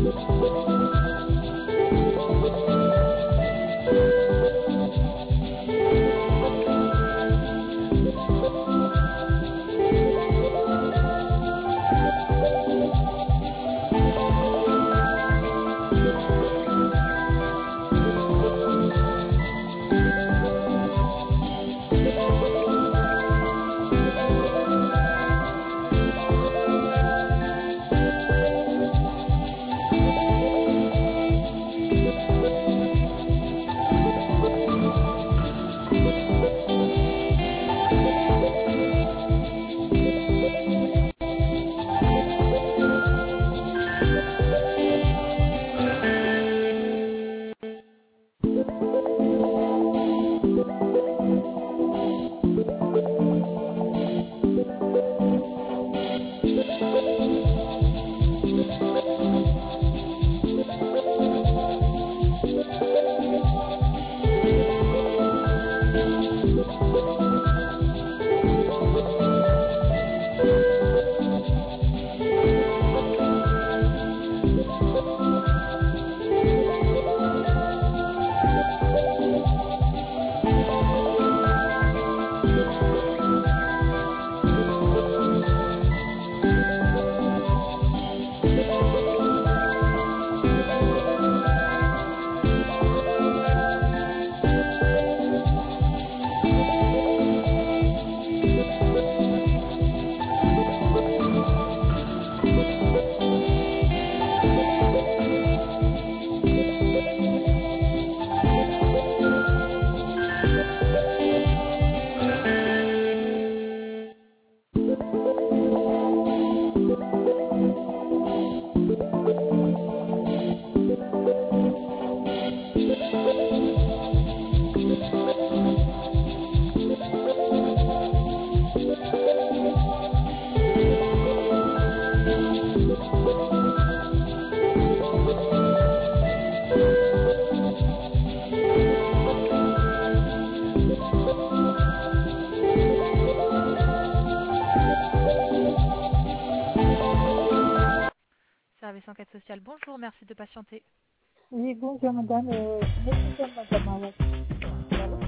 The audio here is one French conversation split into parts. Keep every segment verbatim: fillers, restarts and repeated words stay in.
Service enquête sociale, bonjour, merci de patienter. Oui, bonjour madame. Euh, je suis madame Awa. Allô.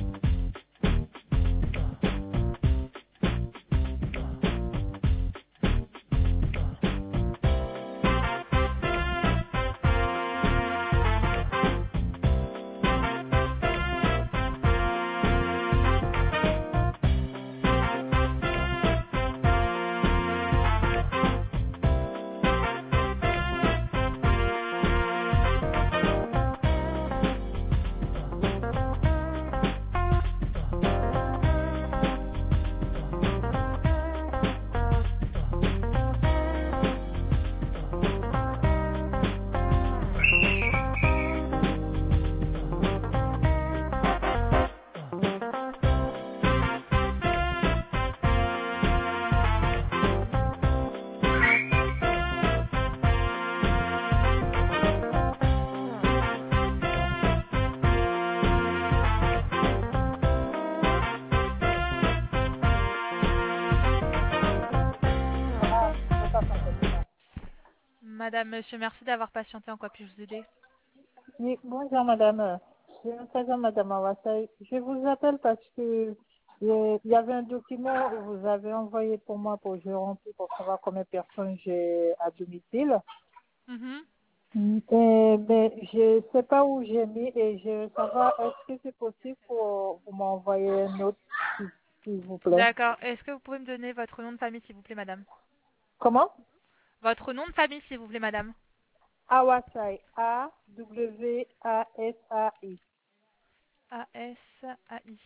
Madame, monsieur, merci d'avoir patienté. En quoi puis-je vous aider? Oui, bonjour madame. Je me présente madame Awasai. Je vous appelle parce que euh, il y avait un document que vous avez envoyé pour moi pour que je remplisse pour savoir combien de personnes j'ai à domicile. Mhm. Mm. Et, mais je sais pas où j'ai mis et je veux savoir est-ce que c'est possible pour vous m'envoyer une autre, s'il s'il vous plaît. D'accord. Est-ce que vous pouvez me donner votre nom de famille, s'il vous plaît, madame? Comment? Votre nom de famille, s'il vous plaît, madame? Awasai. A W A S A I. A S A I.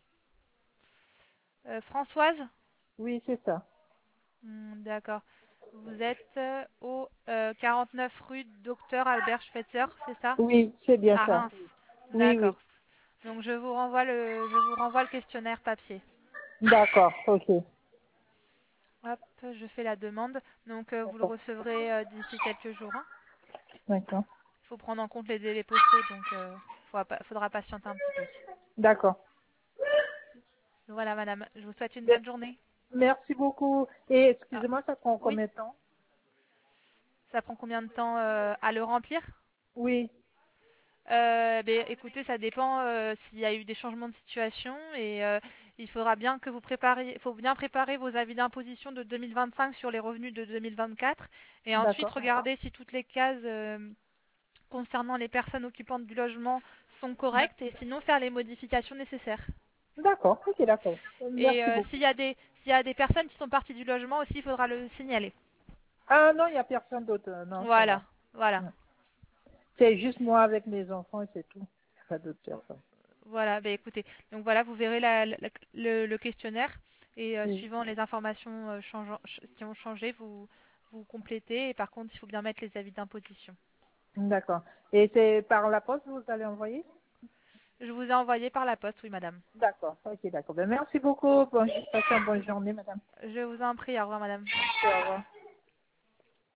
Euh, Françoise? Oui, c'est ça. Hmm, d'accord. Vous êtes euh, au euh, quarante-neuf rue Docteur Albert Schweitzer, c'est ça? Oui, c'est bien À ça. Reims. Oui, oui. D'accord. Donc je vous renvoie le, je vous renvoie le questionnaire papier. D'accord, ok. Hop, je fais la demande. Donc euh, vous le D'accord. recevrez euh, d'ici quelques jours, hein. D'accord. Il faut prendre en compte les délais postaux, donc il euh, faudra patienter un petit peu. D'accord. Voilà, madame. Je vous souhaite une Bien. bonne journée. Merci beaucoup. Et Ah, excusez-moi, ça prend oui. combien de temps? Ça prend combien de temps euh, à le remplir? Oui, Euh, ben, écoutez, ça dépend euh, s'il y a eu des changements de situation et euh, il faudra bien que vous prépariez, faut bien préparer vos avis d'imposition de deux mille vingt-cinq sur les revenus de deux mille vingt-quatre et ensuite d'accord. regarder si toutes les cases euh, concernant les personnes occupantes du logement sont correctes et sinon faire les modifications nécessaires. D'accord, ok, d'accord. Et Merci euh, beaucoup. s'il y a des, s'il y a des personnes qui sont parties du logement aussi, il faudra le signaler. Ah non, il n'y a personne d'autre. euh, Non, ça Voilà, va. voilà. Mm. C'est juste moi avec mes enfants et c'est tout. Pas d'autres personnes. Voilà, ben écoutez, donc voilà, vous verrez la- la- le, le questionnaire et euh, Oui. suivant les informations euh, changeant- ch- qui ont changé, vous, vous complétez et par contre, il faut bien mettre les avis d'imposition. D'accord. Et c'est par la poste que vous allez envoyer? Je vous ai envoyé par la poste, oui madame. D'accord, ok, d'accord. Ben, merci beaucoup. Bon, passez une bonne journée, madame. Je vous en prie, au revoir madame. Au revoir.